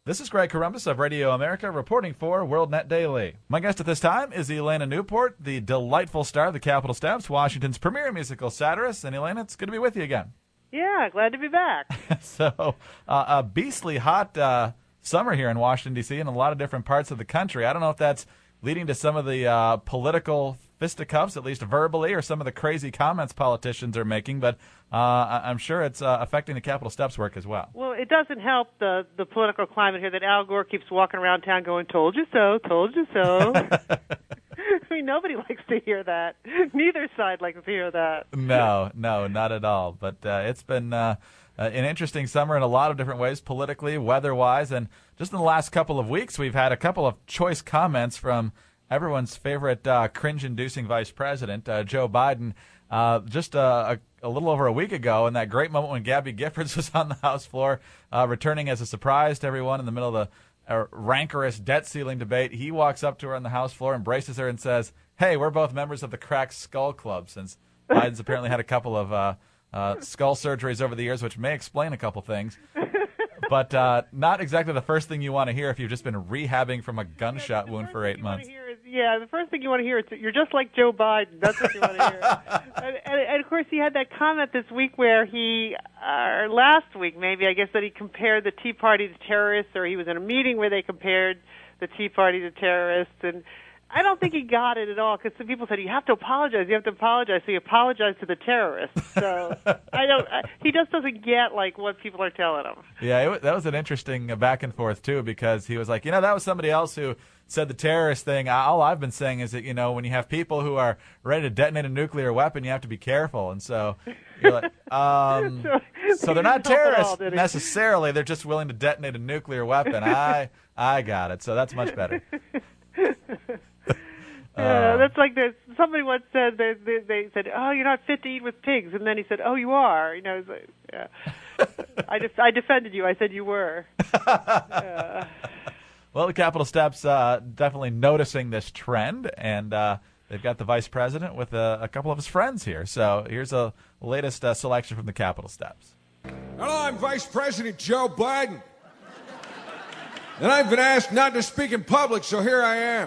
This is Greg Corombos of Radio America reporting for WorldNet Daily. My guest at this time is Elena Newport, the delightful star of the Capitol Steps, Washington's premier musical satirist. And Elena, it's good to be with you again. Yeah, glad to be back. So, a beastly hot summer here in Washington, D.C. and a lot of different parts of the country. I don't know if that's leading to some of the political fisticuffs, at least verbally, or some of the crazy comments politicians are making, but I'm sure it's affecting the Capitol Steps work as well. Well, it doesn't help the political climate here that Al Gore keeps walking around town going, told you so, told you so. I mean, nobody likes to hear that. Neither side likes to hear that. No, not at all. But it's been an interesting summer in a lot of different ways, politically, weather-wise, and just in the last couple of weeks, we've had a couple of choice comments from everyone's favorite cringe-inducing vice president, Joe Biden, just a little over a week ago, in that great moment when Gabby Giffords was on the House floor, returning as a surprise to everyone in the middle of the rancorous debt ceiling debate. He walks up to her on the House floor, embraces her, and says, "Hey, we're both members of the Cracked Skull Club," since Biden's apparently had a couple of skull surgeries over the years, which may explain a couple things. But not exactly the first thing you want to hear if you've just been rehabbing from a gunshot wound for 8 months. The first thing you want to hear is you're just like Joe Biden. That's what you want to hear. and of course, he had that comment this week where or last week maybe, I guess, that he compared the Tea Party to terrorists, or he was in a meeting where they compared the Tea Party to terrorists. And I don't think he got it at all, because some people said, you have to apologize. So he apologized to the terrorists. So he just doesn't get what people are telling him. Yeah, that was an interesting back and forth, too, because he was like, that was somebody else who said the terrorist thing. All I've been saying is that, when you have people who are ready to detonate a nuclear weapon, you have to be careful. And so you're like, so they're not terrorists necessarily. They're just willing to detonate a nuclear weapon. I got it. So that's much better. That's like somebody once said, they said, "Oh, you're not fit to eat with pigs," and then he said, "Oh, you are." It's like, yeah. I defended you. I said you were. Well, the Capitol Steps definitely noticing this trend, and they've got the vice president with a couple of his friends here. So here's a latest selection from the Capitol Steps. Hello, I'm Vice President Joe Biden. And I've been asked not to speak in public, so here I am.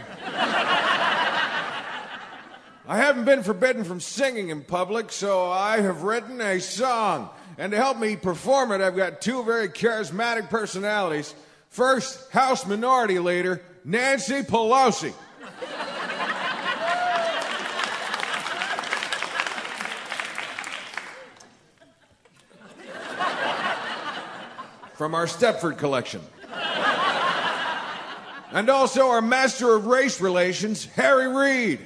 I haven't been forbidden from singing in public, so I have written a song. And to help me perform it, I've got two very charismatic personalities. First, House Minority Leader Nancy Pelosi. From our Stepford collection. And also our master of race relations, Harry Reid.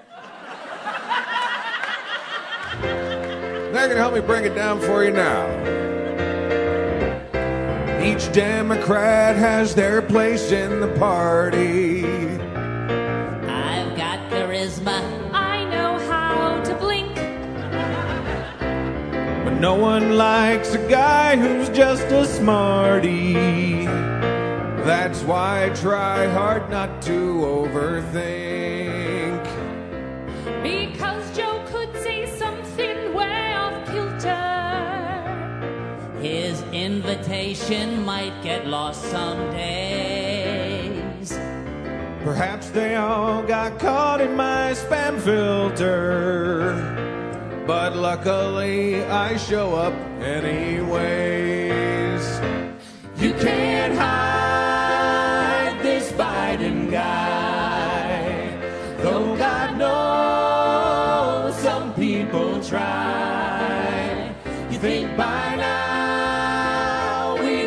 They're going to help me bring it down for you now. Each Democrat has their place in the party. I've got charisma. I know how to blink. But no one likes a guy who's just a smarty. That's why I try hard not to overthink. Because Joe could say something way off kilter. His invitation might get lost some days. Perhaps they all got caught in my spam filter. But luckily I show up anyways. You can't hide this Biden guy. Though God knows some people try. You think by now we'd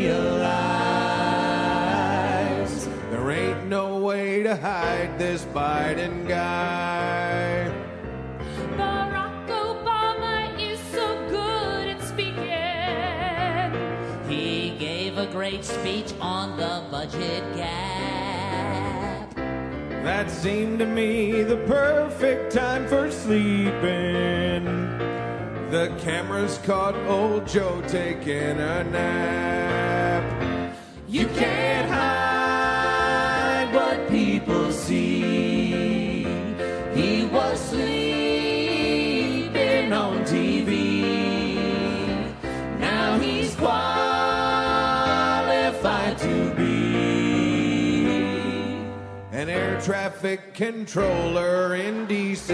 realize there ain't no way to hide this Biden guy. Barack Obama is so good at speaking. He gave a great speech on the budget gap. That seemed to me the perfect time for sleeping. The cameras caught old Joe taking a nap. You can't hide what people see. He was sleeping on TV. Now he's qualified to be an air traffic controller in D.C.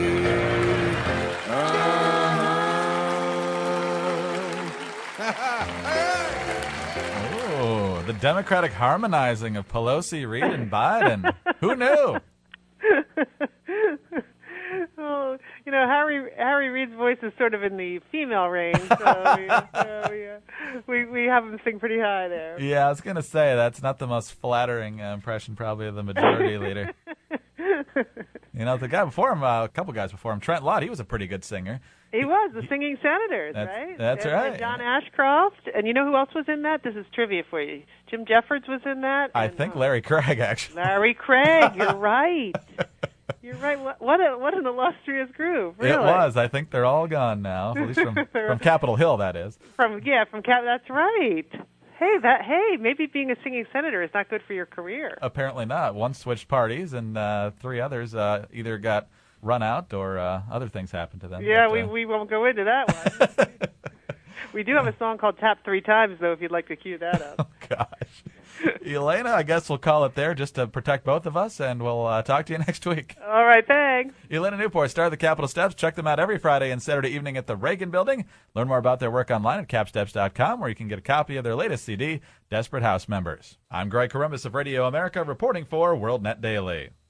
Oh, the Democratic harmonizing of Pelosi, Reid, and Biden. Who knew? Well, you know, Harry Reid's voice is sort of in the female range, so we have him sing pretty high there. Yeah, I was going to say, that's not the most flattering impression probably of the majority leader. You know, the guy before him, a couple guys before him, Trent Lott, he was a pretty good singer. He was, the Singing Senators, right? That's right. And John Ashcroft. And you know who else was in that? This is trivia for you. Jim Jeffords was in that. I think Larry Craig, actually. Larry Craig, you're right. You're right. What an illustrious group, really. It was. I think they're all gone now, at least from Capitol Hill, that is. That's right. Hey, maybe being a singing senator is not good for your career. Apparently not. One switched parties, and three others either got run out or other things happened to them. Yeah, but, we won't go into that one. We do have a song called Tap Three Times, though, if you'd like to cue that up. Oh, gosh. Elena, I guess we'll call it there just to protect both of us, and we'll talk to you next week. All right, thanks. Elena Newport, star of the Capitol Steps. Check them out every Friday and Saturday evening at the Reagan Building. Learn more about their work online at capsteps.com, where you can get a copy of their latest CD, Desperate House Members. I'm Greg Corombos of Radio America, reporting for WorldNet Daily.